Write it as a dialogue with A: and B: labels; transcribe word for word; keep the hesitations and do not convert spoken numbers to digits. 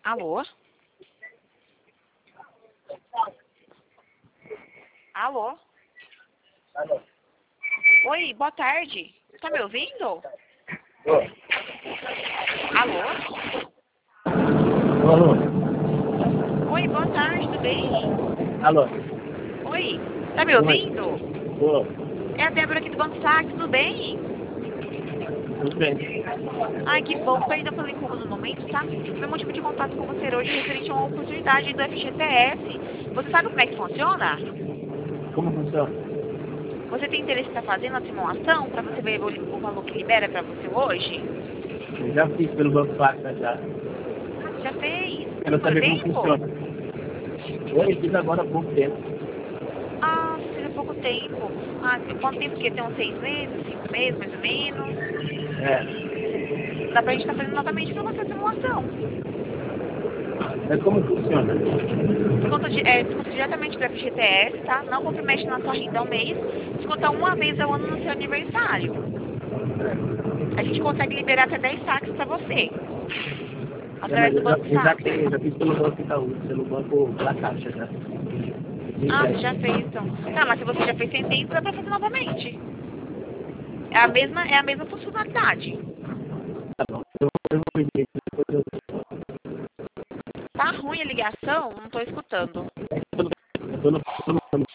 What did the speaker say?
A: Alô? Alô?
B: Alô?
A: Oi, boa tarde. Tá me ouvindo?
B: Oi.
A: Alô?
B: Alô?
A: Oi, boa tarde, tudo bem?
B: Alô?
A: Oi, tá me ouvindo?
B: Oi.
A: É a Débora aqui do Banco Sax, tudo bem?
B: Tudo bem.
A: Ai, que bom, perdão pelo incômodo no momento, tá? Meu motivo de contato com você hoje é referente a uma oportunidade do F G T S. Você sabe como é que funciona?
B: Como funciona?
A: Você tem interesse em estar fazendo a simulação para você ver o o valor que libera para você hoje?
B: Eu já fiz pelo Banco Pacta já.
A: Já fez?
B: Quero
A: Quanto
B: saber como
A: tempo?
B: funciona. Oi, fiz agora há pouco tempo.
A: Ah, fez há pouco tempo. Ah, quanto tempo que tem? Uns seis meses, cinco meses, mais ou menos?
B: É.
A: Dá pra gente estar fazendo novamente para você a simulação.
B: Mas como funciona?
A: Desconto, di- é, desconto diretamente do F G T S, tá? Não compromete na sua renda ao mês. Desconta uma vez ao ano no seu aniversário. A gente consegue liberar até dez saques para você.
B: É, mas
A: Através do
B: eu já,
A: Banco
B: eu já
A: Sax.
B: tenho, eu já fiz pelo Banco Itaú, pelo Banco da Caixa já.
A: Ah, você
B: Então,
A: já fez, então. Tá, mas se você já fez sem tempo, dá pra fazer novamente. É a mesma, é a mesma funcionalidade.
B: tá bom. Eu, eu vou pedir depois eu...
A: Tá ruim a ligação? Não tô escutando.
B: Eu tô no, eu tô no,